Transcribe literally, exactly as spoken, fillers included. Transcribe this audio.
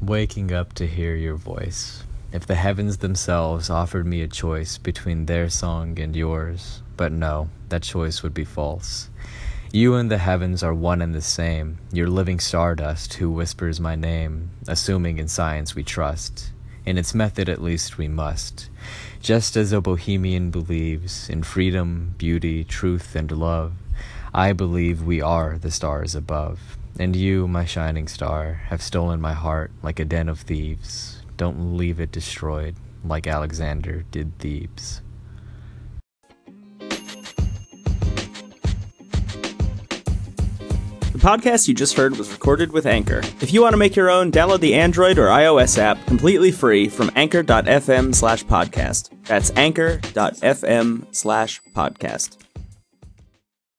waking up to hear your voice. If the heavens themselves offered me a choice between their song and yours, but no, that choice would be false. You and the heavens are one and the same. You're living stardust who whispers my name, assuming in science we trust. In its method at least we must. Just as a bohemian believes in freedom, beauty, truth, and love, I believe we are the stars above. And you, my shining star, have stolen my heart like a den of thieves. Don't leave it destroyed like Alexander did Thebes. The podcast you just heard was recorded with Anchor. If you want to make your own, download the Android or iOS app completely free from anchor.fm slash podcast. That's anchor.fm slash podcast.